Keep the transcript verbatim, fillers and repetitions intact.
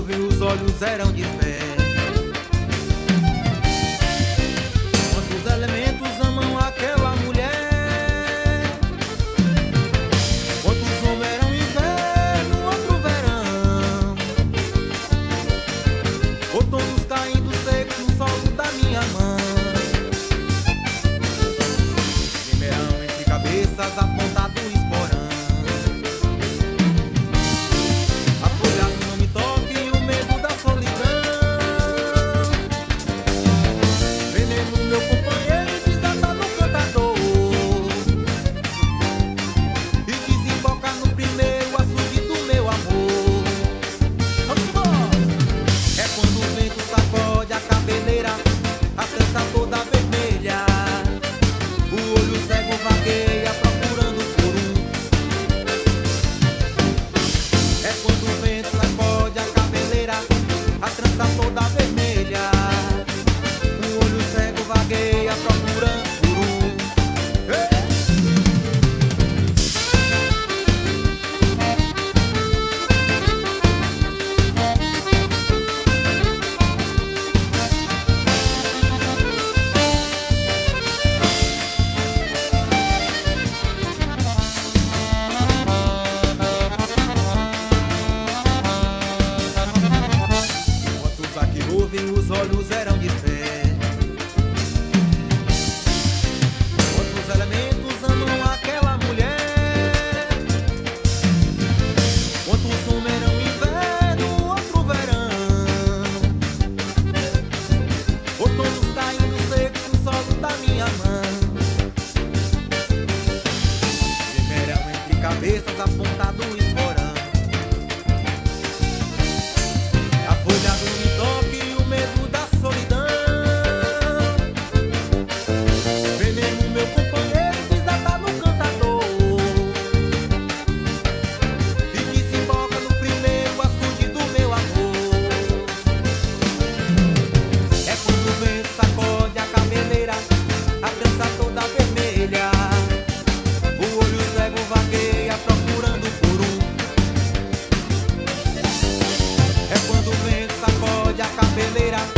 nuvem os olhos eram de fé. Quantos elementos amam aquela mulher? Quantos homens eram inverno, outro verão, outonos caindo secos no solo da minha mão. Primeirão entre cabeças apontado o esporão. Os olhos eram de fé. Outros elementos amam aquela mulher. Quantos homens eram inverno, outro verão, outonos caindo secos no solo da minha mão. Primeirão entre cabeças apontado o esporão. A folha do toque, o medo da solidão. Veneno, meu companheiro, desata no cantador e desemboca no primeiro açude do meu amor. É quando o vento sacode a cabeleira, a trança toda vermelha, o olho cego vagueia procurando por um. É quando o vento sacode a cabeleira,